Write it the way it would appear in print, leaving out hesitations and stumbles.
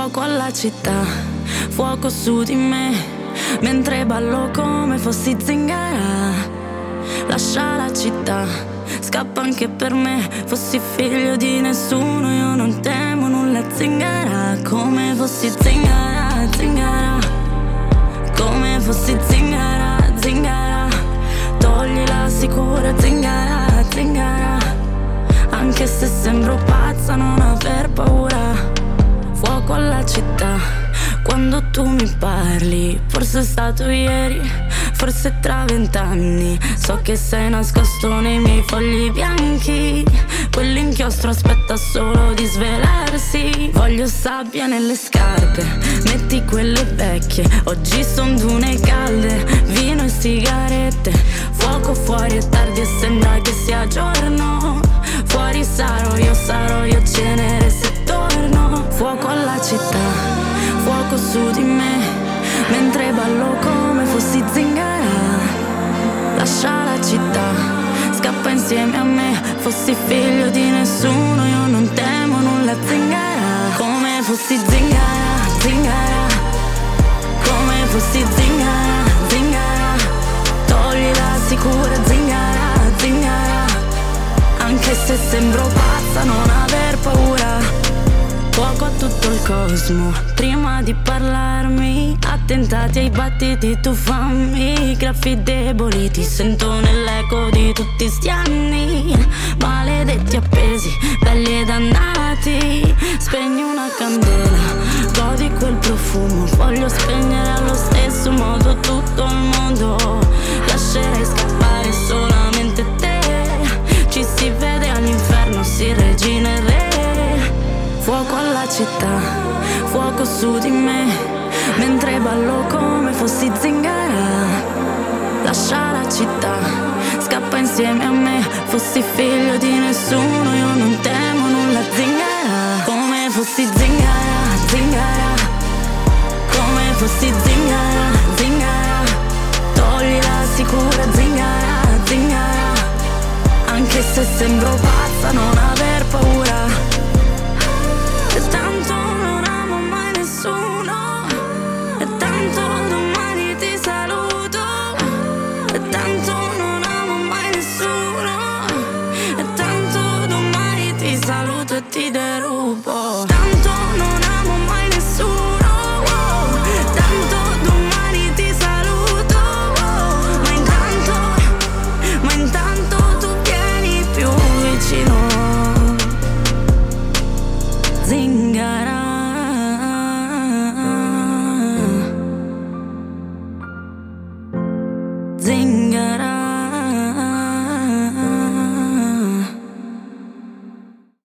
Fuoco alla città, fuoco su di me, mentre ballo come fossi zingara. Lascia la città, scappa anche per me, fossi figlio di nessuno, io non temo nulla, zingara. Come fossi zingara, zingara. Come fossi zingara, zingara. Toglila sicura, zingara, zingara. Anche se sembro pazza non aver paura. Fuoco alla città, quando tu mi parli, forse è stato ieri, forse tra 20 anni. So che sei nascosto nei miei fogli bianchi, quell'inchiostro aspetta solo di svelarsi. Voglio sabbia nelle scarpe, metti quelle vecchie, oggi son dune calde, vino e sigarette. Fuoco fuori è tardi e sembra che sia giorno, fuori sarò io cenere se torno. Fuoco alla città, fuoco su di me, mentre ballo come fossi zingara. Lascia la città, scappa insieme a me, fossi figlio di nessuno, io non temo nulla, zingara. Come fossi zingara, zingara. Come fossi zingara, zingara. Toglila sicura, zingara, zingara. Anche se sembro pazza non aver paura. Fuoco a tutto il cosmo, prima di parlarmi, attentati ai battiti, tu fammi, graffi deboli, ti sento nell'eco di tutti sti anni, maledetti appesi, belli e dannati, spegni una candela, godi quel profumo, voglio spegnere allo stesso modo tutto il mondo, lascerei scappare solamente te, ci si vede all'inferno, si regina e re. Fuoco alla città, fuoco su di me, mentre ballo come fossi zingara. Lascia la città, scappa insieme a me, fossi figlio di nessuno, io non temo nulla, zingara. Come fossi zingara, zingara. Come fossi zingara, zingara. Toglila sicura, zingara, zingara. Anche se sembro pazza non aver paura. E tanto non amo mai nessuno, e tanto domani ti saluto, e tanto non amo mai nessuno, e tanto domani ti saluto e ti derubo. Tanto non amo mai nessuno, oh, tanto domani ti saluto, oh, ma intanto tu vieni più vicino. Zingara, zingara.